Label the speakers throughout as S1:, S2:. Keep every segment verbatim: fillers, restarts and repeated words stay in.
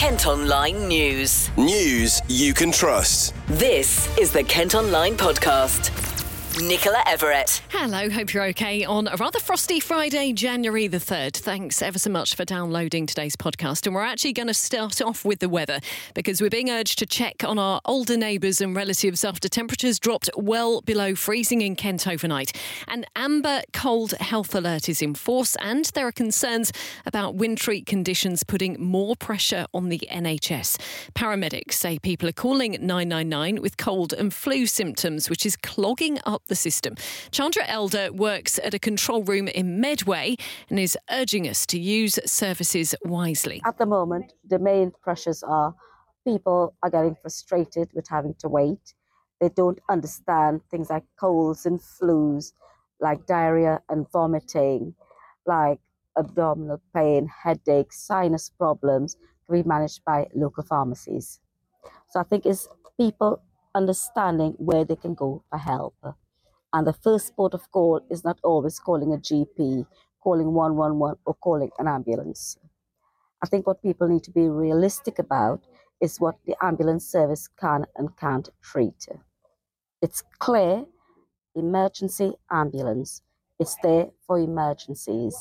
S1: Kent Online News.
S2: News you can trust.
S1: This is the Kent Online Podcast. Nicola Everett.
S3: Hello, hope you're okay on a rather frosty Friday, January the third. Thanks ever so much for downloading today's podcast. And we're actually going to start off with the weather because we're being urged to check on our older neighbours and relatives after temperatures dropped well below freezing in Kent overnight. An amber cold health alert is in force and there are concerns about wintry conditions putting more pressure on the N H S. Paramedics say people are calling nine nine nine with cold and flu symptoms, which is clogging up the system. Chandra Elder works at a control room in Medway and is urging us to use services wisely.
S4: At the moment, the main pressures are people are getting frustrated with having to wait. They don't understand things like colds and flus, like diarrhea and vomiting, like abdominal pain, headaches, sinus problems can be managed by local pharmacies. So I think it's people understanding where they can go for help. And the first port of call is not always calling a G P, calling one one one or calling an ambulance. I think what people need to be realistic about is what the ambulance service can and can't treat. It's clear, emergency ambulance. It's there for emergencies.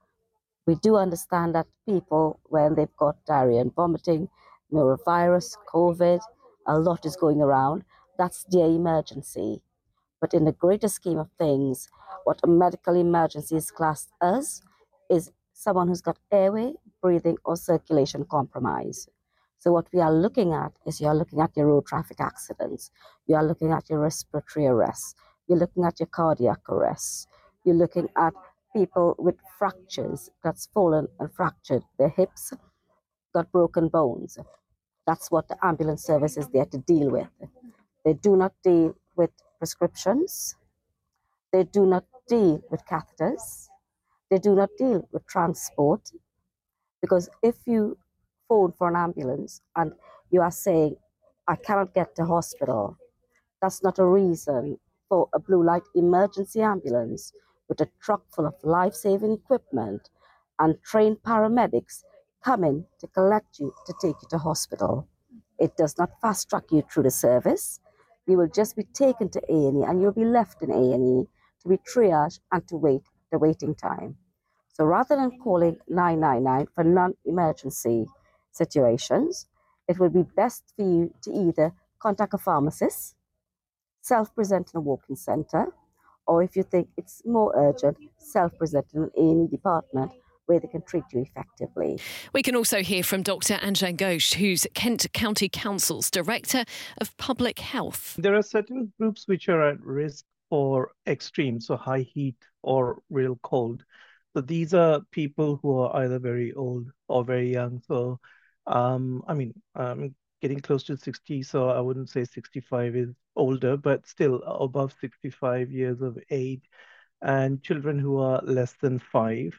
S4: We do understand that people, when they've got diarrhea and vomiting, norovirus, COVID, a lot is going around, that's their emergency. But in the greater scheme of things, what a medical emergency is classed as is someone who's got airway, breathing, or circulation compromise. So what we are looking at is you're looking at your road traffic accidents, you are looking at your respiratory arrests, you're looking at your cardiac arrests, you're looking at people with fractures that's fallen and fractured their hips, got broken bones. That's what the ambulance service is there to deal with. They do not deal with prescriptions. They do not deal with catheters. They do not deal with transport. Because if you phone for an ambulance and you are saying, I cannot get to hospital, that's not a reason for a blue light emergency ambulance with a truck full of life-saving equipment and trained paramedics coming to collect you to take you to hospital. It does not fast-track you through the service. You will just be taken to A and E and you'll be left in A and E to be triaged and to wait the waiting time. So rather than calling nine nine nine for non-emergency situations, it would be best for you to either contact a pharmacist, self-present in a walk-in centre, or if you think it's more urgent, self-present in an A and E department where they can treat you effectively.
S3: We can also hear from Doctor Anjan Ghosh, who's Kent County Council's Director of Public Health.
S5: There are certain groups which are at risk for extreme, so high heat or real cold. So these are people who are either very old or very young. So, um, I mean, I'm getting close to sixty, so I wouldn't say sixty-five is older, but still above sixty-five years of age, and children who are less than five.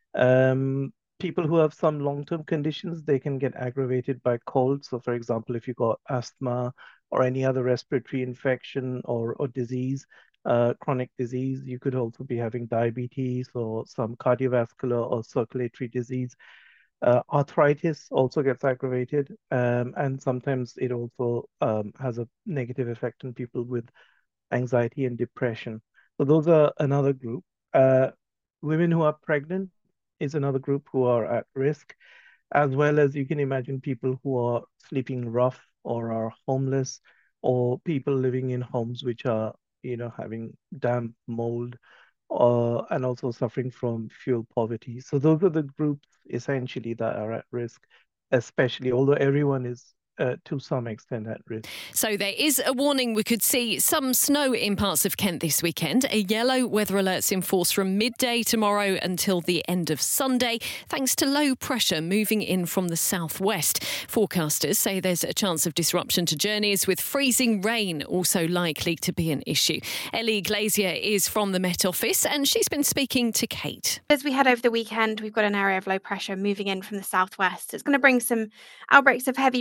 S5: Um, people who have some long-term conditions, they can get aggravated by cold. So for example, if you got asthma or any other respiratory infection or, or disease, uh, chronic disease, you could also be having diabetes or some cardiovascular or circulatory disease. Uh, arthritis also gets aggravated, um, and sometimes it also um, has a negative effect on people with anxiety and depression. So those are another group. Uh, women who are pregnant is another group who are at risk, as well as you can imagine people who are sleeping rough or are homeless, or people living in homes which are, you know, having damp, mold, uh, and also suffering from fuel poverty. So those are the groups essentially that are at risk, especially, although everyone is Uh, to some extent at risk.
S3: So there is a warning we could see some snow in parts of Kent this weekend. A yellow weather alert's in force from midday tomorrow until the end of Sunday, thanks to low pressure moving in from the southwest. Forecasters say there's a chance of disruption to journeys, with freezing rain also likely to be an issue. Ellie Glazier is from the Met Office and she's been speaking to Kate.
S6: As we head over the weekend, we've got an area of low pressure moving in from the southwest. It's going to bring some outbreaks of heavy rain and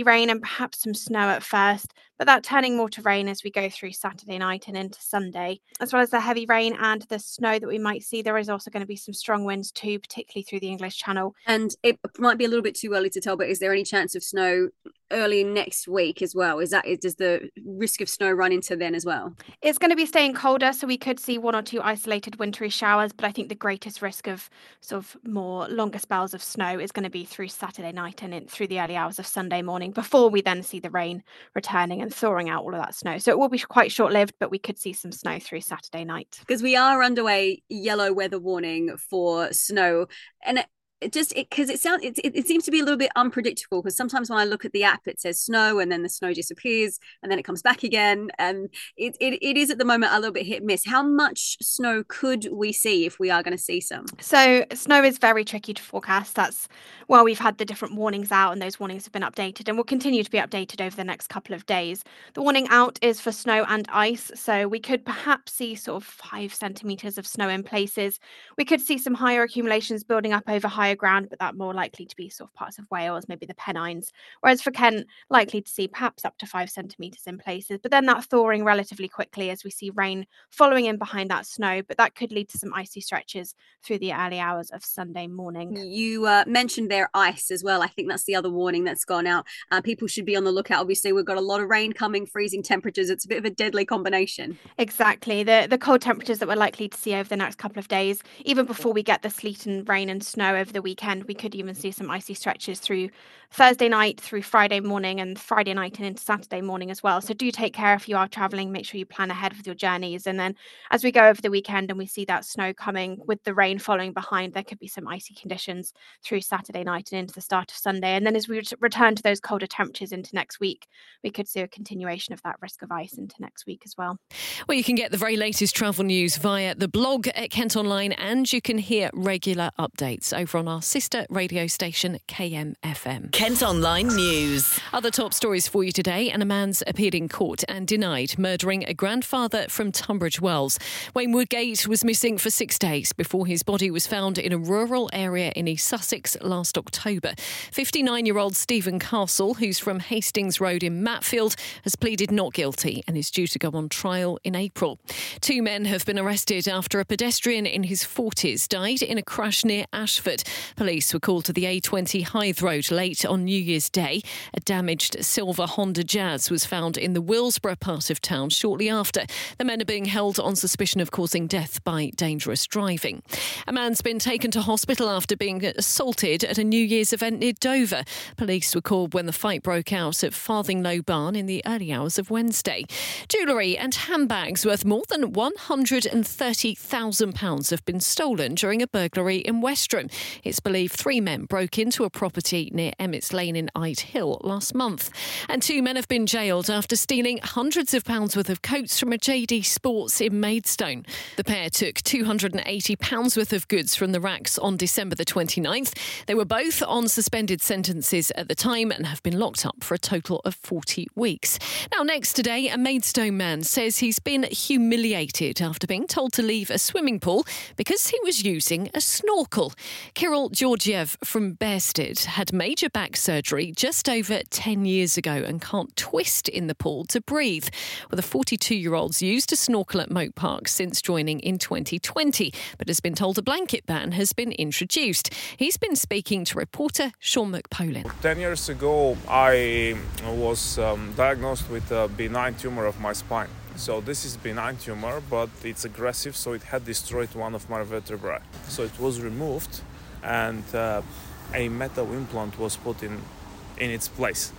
S6: perhaps some snow at first, but that turning more to rain as we go through Saturday night and into Sunday. As well as the heavy rain and the snow that we might see, there is also going to be some strong winds too, particularly through the English Channel.
S7: And it might be a little bit too early to tell, but is there any chance of snow early next week as well? Is that is does the risk of snow run into then as well?
S6: It's going to be staying colder, so we could see one or two isolated wintry showers, but I think the greatest risk of sort of more longer spells of snow is going to be through Saturday night and in, through the early hours of Sunday morning, before we then see the rain returning and thawing out all of that snow. So it will be quite short-lived, but we could see some snow through Saturday night.
S7: Because we are under a yellow weather warning for snow, and it, It just because it, it sounds it, it, it seems to be a little bit unpredictable, because sometimes when I look at the app it says snow and then the snow disappears and then it comes back again, and it, it, it is at the moment a little bit hit and miss. How much snow could we see if we are going to see some?
S6: So snow is very tricky to forecast. That's well, we've had the different warnings out and those warnings have been updated and will continue to be updated over the next couple of days. The warning out is for snow and ice, so we could perhaps see sort of five centimetres of snow in places. We could see some higher accumulations building up over higher ground, but that more likely to be sort of parts of Wales, maybe the Pennines. Whereas for Kent, likely to see perhaps up to five centimetres in places, but then that thawing relatively quickly as we see rain following in behind that snow, but that could lead to some icy stretches through the early hours of Sunday morning.
S7: You uh, mentioned there ice as well. I think that's the other warning that's gone out. Uh, people should be on the lookout. Obviously, we've got a lot of rain coming, freezing temperatures. It's a bit of a deadly combination.
S6: Exactly. The the cold temperatures that we're likely to see over the next couple of days, even before we get the sleet and rain and snow over the weekend, we could even see some icy stretches through Thursday night, through Friday morning, and Friday night and into Saturday morning as well. So do take care if you are travelling. Make sure you plan ahead with your journeys. And then as we go over the weekend and we see that snow coming with the rain following behind, there could be some icy conditions through Saturday night and into the start of Sunday. And then as we ret- return to those colder temperatures into next week, we could see a continuation of that risk of ice into next week as well.
S3: Well, you can get the very latest travel news via the blog at Kent Online, and you can hear regular updates over on our sister radio station K M F M.
S1: Kent Online News.
S3: Other top stories for you today, and a man's appeared in court and denied murdering a grandfather from Tunbridge Wells. Wayne Woodgate was missing for six days before his body was found in a rural area in East Sussex last October. fifty-nine-year-old Stephen Castle, who's from Hastings Road in Matfield, has pleaded not guilty and is due to go on trial in April. Two men have been arrested after a pedestrian in his forties died in a crash near Ashford. Police were called to the A twenty Hythe Road late on New Year's Day. A damaged silver Honda Jazz was found in the Willsborough part of town shortly after. The men are being held on suspicion of causing death by dangerous driving. A man's been taken to hospital after being assaulted at a New Year's event near Dover. Police were called when the fight broke out at Farthinglow Barn in the early hours of Wednesday. Jewellery and handbags worth more than one hundred thirty thousand pounds have been stolen during a burglary in Westerham. It's believed three men broke into a property near Emmets Lane in Ide Hill last month. And two men have been jailed after stealing hundreds of pounds worth of coats from a J D Sports in Maidstone. The pair took two hundred eighty pounds worth of goods from the racks on December the twenty-ninth. They were both on suspended sentences at the time and have been locked up for a total of forty weeks. Now, next today, a Maidstone man says he's been humiliated after being told to leave a swimming pool because he was using a snorkel. Kirill Georgiev from Bearsted had major back surgery just over ten years ago and can't twist in the pool to breathe. Well, the forty-two-year-old's used a snorkel at Moat Park since joining in twenty twenty, but has been told a blanket ban has been introduced. He's been speaking to reporter Sean McPolin.
S8: Ten years ago, I was um, diagnosed with a benign tumour of my spine. So this is benign tumour, but it's aggressive, so it had destroyed one of my vertebrae. So it was removed, and uh, a metal implant was put in in its place.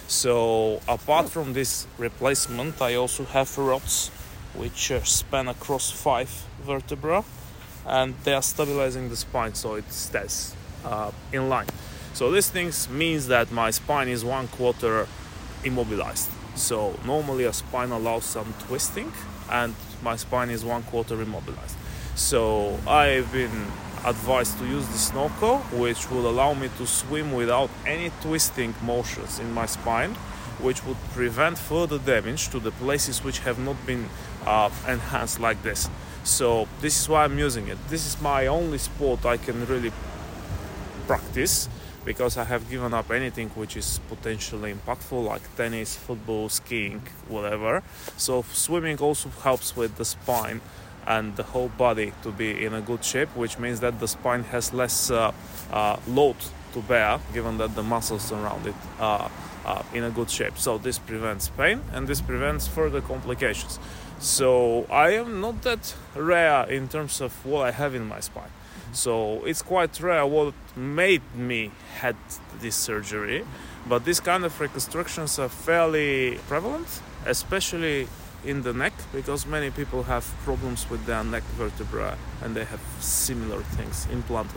S8: So apart from this replacement, I also have rods which uh, span across five vertebrae, and they are stabilizing the spine so it stays uh, in line. So this things means that my spine is one quarter immobilized. So normally a spine allows some twisting, and my spine is one quarter immobilized. So I've been advised to use the snorkel, which will allow me to swim without any twisting motions in my spine, which would prevent further damage to the places which have not been uh, enhanced like this. So this is why I'm using it. This is my only sport I can really practice because I have given up anything which is potentially impactful, like tennis, football, skiing, whatever. So swimming also helps with the spine and the whole body to be in a good shape, which means that the spine has less uh, uh, load to bear, given that the muscles around it are uh, in a good shape. So this prevents pain and this prevents further complications. So I am not that rare in terms of what I have in my spine. So it's quite rare what made me had this surgery, but these kind of reconstructions are fairly prevalent, especially in the neck, because many people have problems with their neck vertebrae and they have similar things implanted.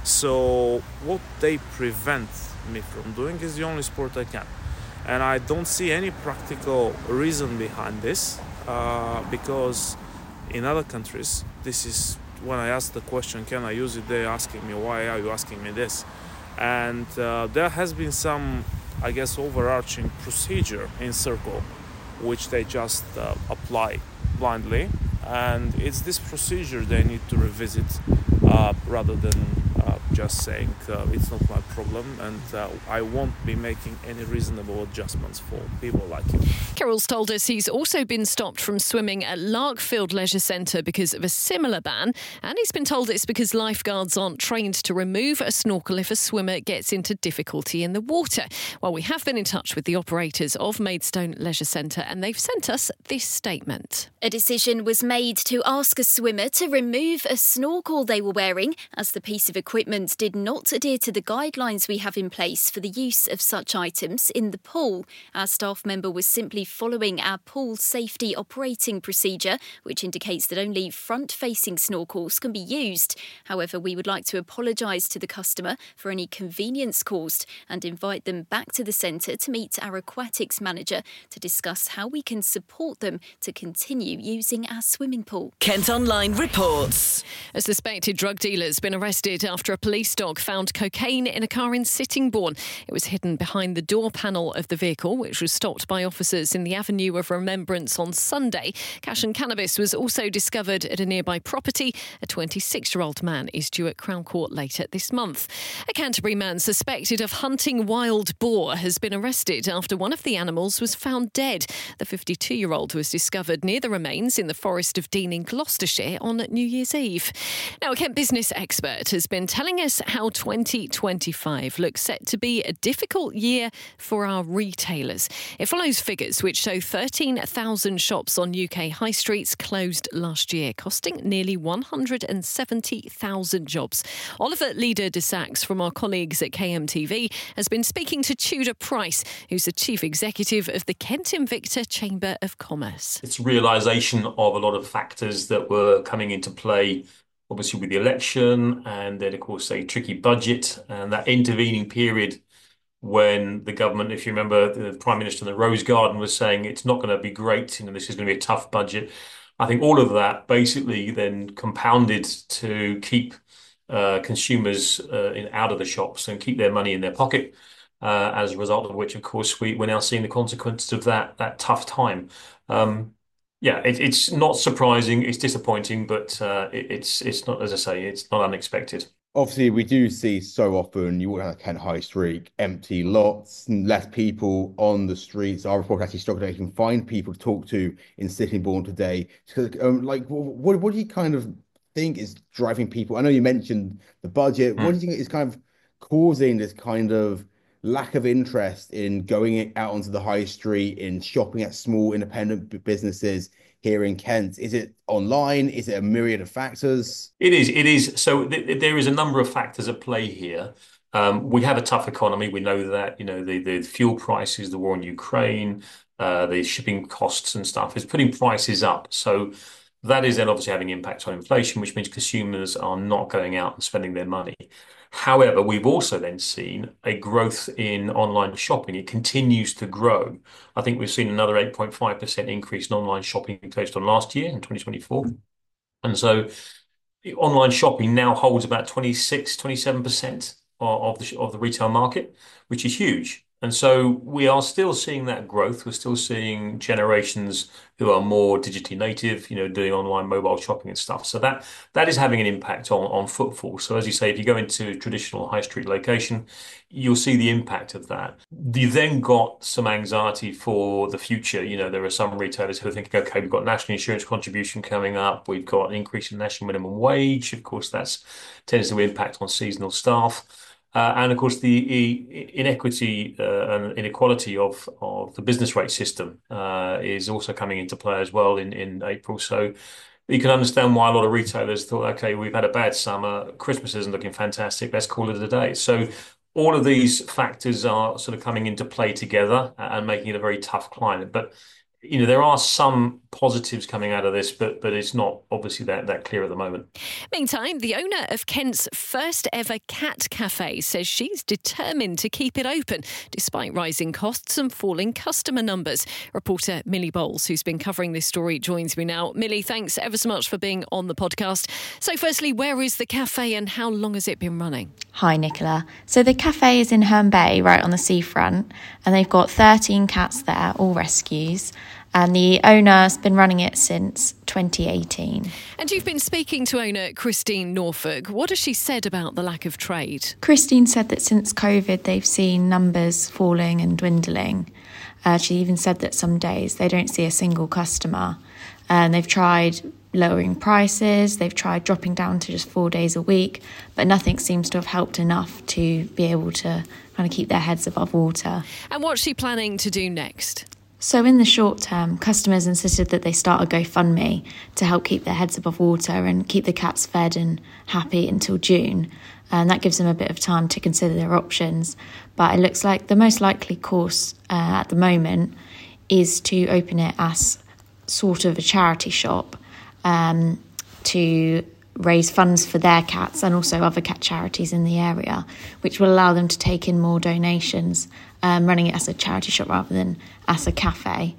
S8: So what they prevent me from doing is the only sport I can. And I don't see any practical reason behind this, uh, because in other countries, this is when I ask the question, can I use it? They're asking me, why are you asking me this? And uh, there has been some, I guess, overarching procedure in Circle, which they just uh, apply blindly. And it's this procedure they need to revisit uh, rather than uh, just saying uh, it's not my problem and uh, I won't be making any reasonable adjustments for people like you.
S3: Carol's told us he's also been stopped from swimming at Larkfield Leisure Centre because of a similar ban, and he's been told it's because lifeguards aren't trained to remove a snorkel if a swimmer gets into difficulty in the water. Well, we have been in touch with the operators of Maidstone Leisure Centre and they've sent us this statement.
S9: A decision was made to ask a swimmer to remove a snorkel they were wearing, as the piece of equipment did not adhere to the guidelines we have in place for the use of such items in the pool. Our staff member was simply following our pool safety operating procedure, which indicates that only front-facing snorkels can be used. However, we would like to apologise to the customer for any convenience caused and invite them back to the centre to meet our aquatics manager to discuss how we can support them to continue using our swimming pool.
S1: Kent Online reports.
S3: A suspected drug dealer has been arrested after a police dog found cocaine in a car in Sittingbourne. It was hidden behind the door panel of the vehicle, which was stopped by officers in the Avenue of Remembrance on Sunday. Cash and cannabis was also discovered at a nearby property. A twenty-six-year-old man is due at Crown Court later this month. A Canterbury man suspected of hunting wild boar has been arrested after one of the animals was found dead. The fifty-two-year-old was discovered near the remains in the Forest of Dean in Gloucestershire on New Year's Eve. Now, a Kent business expert has been telling us how twenty twenty-five looks set to be a difficult year for our retailers. It follows figures which show thirteen thousand shops on U K high streets closed last year, costing nearly one hundred seventy thousand jobs. Oliver Leader de Sachs from our colleagues at K M T V has been speaking to Tudor Price, who's the chief executive of the Kent Invicta Chamber of Commerce.
S10: It's realisation of a lot of factors that were coming into play, obviously with the election, and then of course a tricky budget and that intervening period when the government, if you remember, the Prime Minister in the Rose Garden was saying it's not going to be great, you know, this is going to be a tough budget. I think all of that basically then compounded to keep uh, consumers uh, in, out of the shops and keep their money in their pocket. Uh, as a result of which, of course, we, we're now seeing the consequences of that that tough time. Um, yeah, it, it's not surprising. It's disappointing, but uh, it, it's it's not, as I say, it's not unexpected.
S11: Obviously, we do see so often, you walk down Kent High Street, empty lots, less people on the streets. Our report actually struggled to even find people to talk to in Sittingbourne today. Um, like, what, what do you kind of think is driving people? I know you mentioned the budget. Mm. What do you think is kind of causing this kind of lack of interest in going out onto the high street, in shopping at small independent businesses here in Kent? Is it online? Is it a myriad of factors?
S10: It is. It is. So th- there is a number of factors at play here. Um, we have a tough economy. We know that, you know, the, the fuel prices, the war in Ukraine, uh, the shipping costs and stuff is putting prices up. So that is then obviously having impact on inflation, which means consumers are not going out and spending their money. However, we've also then seen a growth in online shopping. It continues to grow. I think we've seen another eight point five percent increase in online shopping based on last year in twenty twenty-four. And so online shopping now holds about twenty-six, twenty-seven percent of the, of the retail market, which is huge. And so we are still seeing that growth. We're still seeing generations who are more digitally native, you know, doing online mobile shopping and stuff. So that that is having an impact on, on footfall. So as you say, if you go into a traditional high street location, you'll see the impact of that. You then got some anxiety for the future. You know, there are some retailers who are thinking, okay, we've got national insurance contribution coming up. We've got an increase in national minimum wage. Of course, that's tends to impact on seasonal staff. Uh, and of course, the inequity uh, and inequality of, of the business rate system uh, is also coming into play as well in, in April. So you can understand why a lot of retailers thought, okay, we've had a bad summer, Christmas isn't looking fantastic, let's call it a day. So all of these factors are sort of coming into play together and making it a very tough climate. But you know, there are some positives coming out of this, but but it's not obviously that, that clear at the moment.
S3: Meantime, the owner of Kent's first ever cat cafe says she's determined to keep it open despite rising costs and falling customer numbers. Reporter Millie Bowles, who's been covering this story, joins me now. Millie, thanks ever so much for being on the podcast. So firstly, where is the cafe and how long has it been running?
S12: Hi, Nicola. So the cafe is in Herne Bay, right on the seafront, and they've got thirteen cats there, all rescues. And the owner's been running it since twenty eighteen.
S3: And you've been speaking to owner Christine Norfolk. What has she said about the lack of trade?
S12: Christine said that since COVID, they've seen numbers falling and dwindling. Uh, she even said that some days they don't see a single customer. And they've tried lowering prices, they've tried dropping down to just four days a week, but nothing seems to have helped enough to be able to kind of keep their heads above water.
S3: And what's she planning to do next?
S12: So in the short term, customers insisted that they start a GoFundMe to help keep their heads above water and keep the cats fed and happy until June. And that gives them a bit of time to consider their options. But it looks like the most likely course uh, at the moment is to open it as sort of a charity shop um, to raise funds for their cats and also other cat charities in the area, which will allow them to take in more donations, um, running it as a charity shop rather than as a cafe.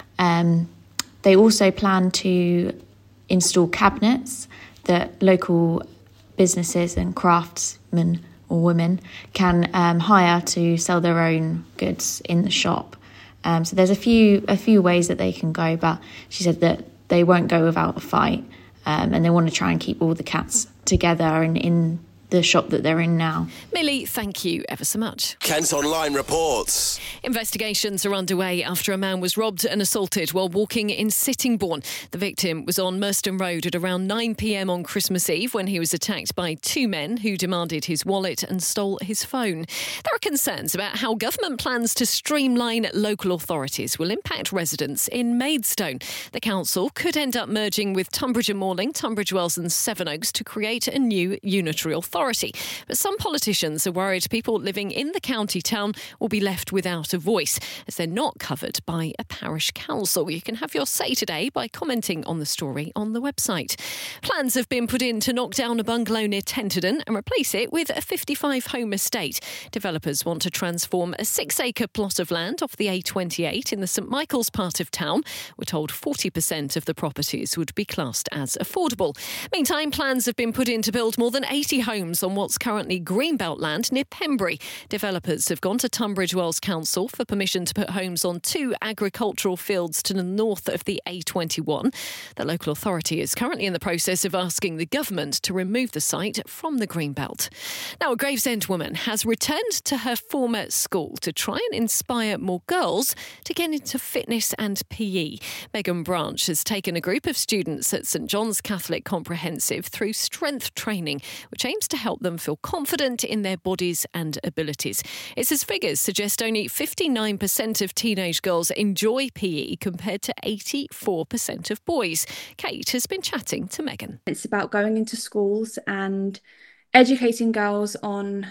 S12: Um, they also plan to install cabinets that local businesses and craftsmen or women can um, hire to sell their own goods in the shop. Um, so there's a few a few ways that they can go, but she said that they won't go without a fight. Um, and they want to try and keep all the cats together and in the shop that they're in now.
S3: Millie, thank you ever so much.
S2: Kent Online reports.
S3: Investigations are underway after a man was robbed and assaulted while walking in Sittingbourne. The victim was on Merston Road at around nine p.m. on Christmas Eve when he was attacked by two men who demanded his wallet and stole his phone. There are concerns about how government plans to streamline local authorities will impact residents in Maidstone. The council could end up merging with Tunbridge and Morling, Tunbridge Wells and Sevenoaks to create a new unitary authority. But some politicians are worried people living in the county town will be left without a voice as they're not covered by a parish council. You can have your say today by commenting on the story on the website. Plans have been put in to knock down a bungalow near Tenterden and replace it with a fifty-five home estate. Developers want to transform a six-acre plot of land off the A twenty-eight in the St Michael's part of town. We're told forty percent of the properties would be classed as affordable. Meantime, plans have been put in to build more than eighty homes on what's currently Greenbelt land near Pembury. Developers have gone to Tunbridge Wells Council for permission to put homes on two agricultural fields to the north of the A twenty-one. The local authority is currently in the process of asking the government to remove the site from the Greenbelt. Now, a Gravesend woman has returned to her former school to try and inspire more girls to get into fitness and P E. Megan Branch has taken a group of students at St John's Catholic Comprehensive through strength training, which aims to help them feel confident in their bodies and abilities. It says figures suggest only fifty-nine percent of teenage girls enjoy P E compared to eighty-four percent of boys. Kate has been chatting to Megan.
S13: It's about going into schools and educating girls on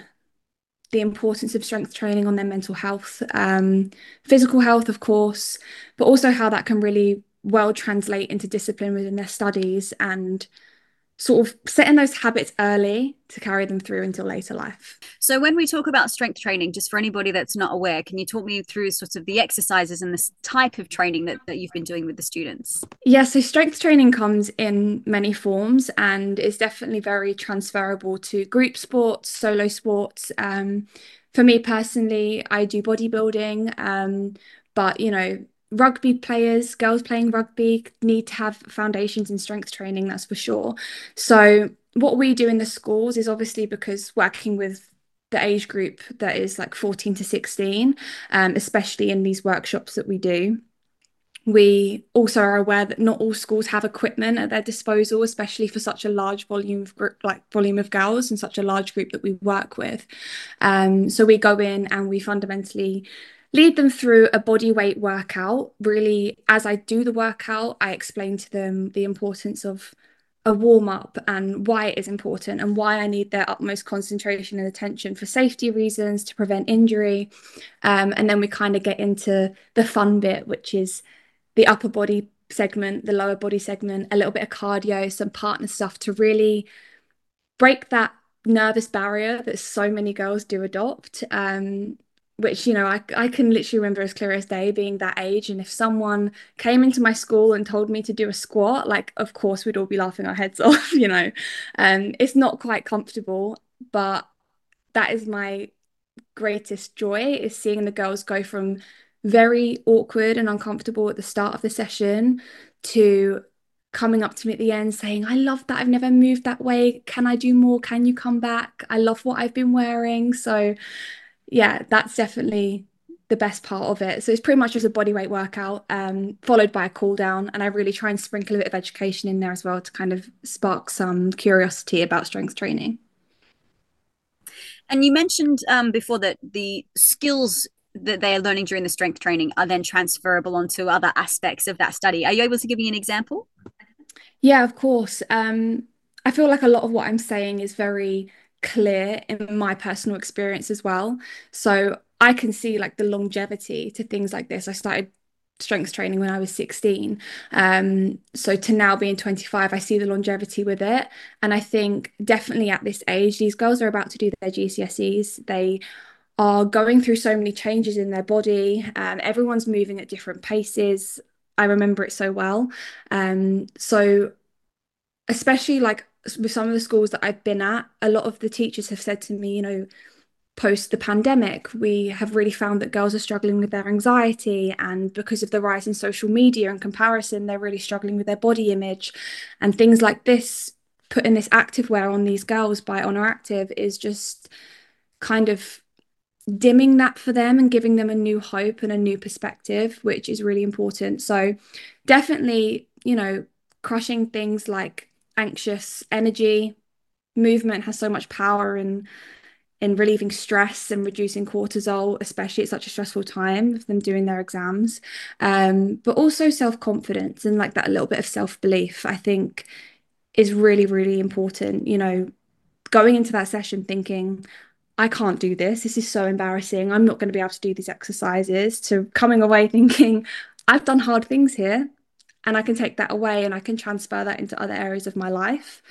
S13: the importance of strength training, on their mental health, um, physical health, of course, but also how that can really well translate into discipline within their studies and sort of setting those habits early to carry them through until later life.
S7: So when we talk about strength training, just for anybody that's not aware, can you talk me through sort of the exercises and this type of training that, that you've been doing with the students?
S13: Yeah, so strength training comes in many forms and is definitely very transferable to group sports, solo sports. Um, for me personally, I do bodybuilding, um, but you know, rugby players, girls playing rugby need to have foundations in strength training, that's for sure. So what we do in the schools is obviously, because working with the age group that is like fourteen to sixteen, um, especially in these workshops that we do, we also are aware that not all schools have equipment at their disposal, especially for such a large volume of group, like volume of girls and such a large group that we work with. Um, so we go in and we fundamentally lead them through a body weight workout. Really, as I do the workout, I explain to them the importance of a warm up and why it is important and why I need their utmost concentration and attention for safety reasons, to prevent injury. Um, and then we kind of get into the fun bit, which is the upper body segment, the lower body segment, a little bit of cardio, some partner stuff to really break that nervous barrier that so many girls do adopt. Um, which, you know, I, I can literally remember as clear as day being that age. And if someone came into my school and told me to do a squat, like, of course, we'd all be laughing our heads off, you know. Um, it's not quite comfortable, but that is my greatest joy, is seeing the girls go from very awkward and uncomfortable at the start of the session to coming up to me at the end saying, I love that, I've never moved that way. Can I do more? Can you come back? I love what I've been wearing. So yeah, that's definitely the best part of it. So it's pretty much just a body weight workout, um, followed by a cool down. And I really try and sprinkle a bit of education in there as well to kind of spark some curiosity about strength training.
S7: And you mentioned um, before that the skills that they are learning during the strength training are then transferable onto other aspects of that study. Are you able to give me an example?
S13: Yeah, of course. Um, I feel like a lot of what I'm saying is very clear in my personal experience as well. So I can see like the longevity to things like this. I started strength training when I was sixteen. Um, so to now being twenty-five, I see the longevity with it. And I think definitely at this age, these girls are about to do their G C S Es. They are going through so many changes in their body. Um, everyone's moving at different paces. I remember it so well. Um, so especially like with some of the schools that I've been at, a lot of the teachers have said to me, you know, post the pandemic, we have really found that girls are struggling with their anxiety, and because of the rise in social media and comparison, they're really struggling with their body image, and things like this, putting this activewear on these girls by Honor Active is just kind of dimming that for them and giving them a new hope and a new perspective, which is really important. So definitely, you know, crushing things like anxious energy. Movement has so much power in in relieving stress and reducing cortisol, especially at such a stressful time of them doing their exams. Um, but also self-confidence and like that little bit of self-belief, I think, is really, really important. You know, going into that session thinking, I can't do this. This is so embarrassing. I'm not going to be able to do these exercises, to coming away thinking, I've done hard things here, and I can take that away and I can transfer that into other areas of my life.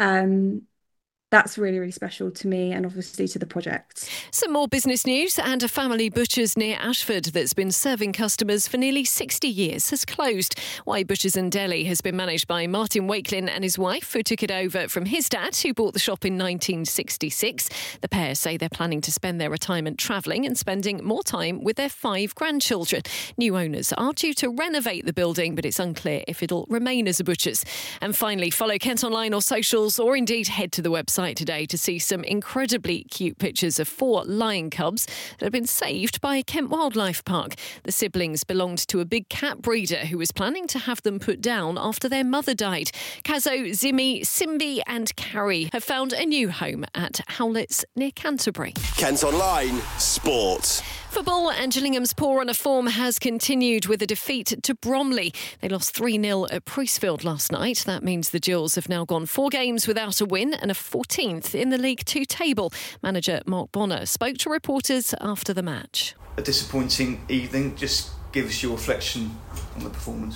S13: Um, That's really, really special to me and obviously to the project.
S3: Some more business news, and a family butcher's near Ashford that's been serving customers for nearly sixty years has closed. White Butchers and Deli has been managed by Martin Wakelin and his wife, who took it over from his dad, who bought the shop in nineteen sixty-six. The pair say they're planning to spend their retirement travelling and spending more time with their five grandchildren. New owners are due to renovate the building, but it's unclear if it'll remain as a butcher's. And finally, follow Kent Online or socials, or indeed head to the website today to see some incredibly cute pictures of four lion cubs that have been saved by Kent Wildlife Park. The siblings belonged to a big cat breeder who was planning to have them put down after their mother died. Kazo, Zimmy, Simbi and Carrie have found a new home at Howletts near Canterbury.
S2: Kent Online Sport.
S3: Football, and Gillingham's poor run of form has continued with a defeat to Bromley. They lost three nil at Priestfield last night. That means the Gills have now gone four games without a win and are fourteenth in the League Two table. Manager Mark Bonner spoke to reporters after the match.
S14: A disappointing evening. Just give us your reflection on the performance.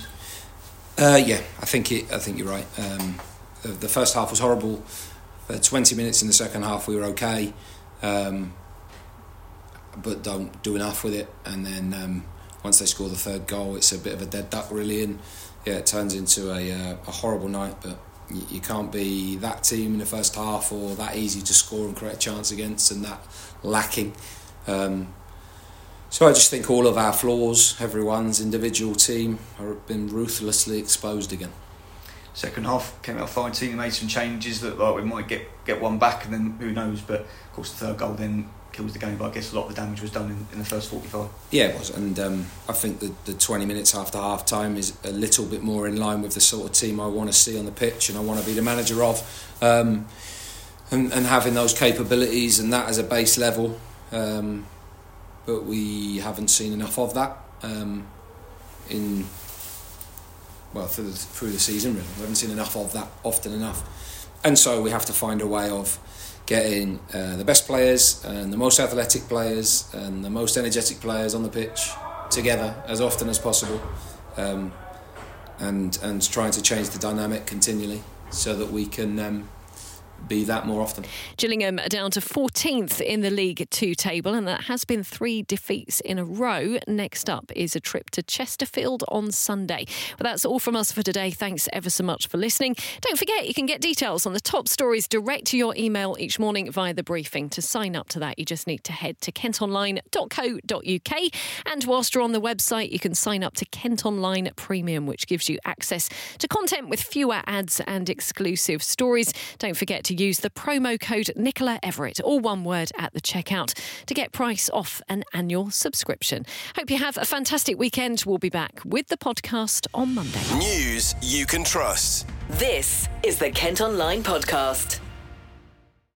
S15: Uh, yeah, I think it. I think you're right. Um, the, the first half was horrible. For twenty minutes in the second half, we were okay. Um, but don't do enough with it, and then um, once they score the third goal, it's a bit of a dead duck really, and yeah, it turns into a, uh, a horrible night. But you, you can't be that team in the first half, or that easy to score and create a chance against, and that lacking Um, so I just think all of our flaws, everyone's individual team, have been ruthlessly exposed again.
S14: Second half came out fighting, made some changes that like we might get, get one back, and then who knows. But of course the third goal then kills the game. But I guess a lot of the damage was done in, in the first forty-five.
S15: Yeah, it was, and um, I think the, the twenty minutes after half time is a little bit more in line with the sort of team I want to see on the pitch and I want to be the manager of, um, and, and having those capabilities and that as a base level. Um, but we haven't seen enough of that um, in. Well, through the, through the season, really. We haven't seen enough of that often enough. And so we have to find a way of getting uh, the best players and the most athletic players and the most energetic players on the pitch together as often as possible, um, and and trying to change the dynamic continually so that we can um, be that more often.
S3: Gillingham are down to fourteenth in the League Two table, and that has been three defeats in a row. Next up is a trip to Chesterfield on Sunday. But that's all from us for today. Thanks ever so much for listening. Don't forget, you can get details on the top stories direct to your email each morning via the briefing. To sign up to that, you just need to head to kent online dot co dot uk. And whilst you're on the website, you can sign up to Kent Online Premium, which gives you access to content with fewer ads and exclusive stories. Don't forget to use the promo code Nicola Everett, all one word, at the checkout to get price off an annual subscription. Hope you have a fantastic weekend. We'll be back with the podcast on Monday.
S2: News you can trust.
S1: This is the Kent Online Podcast.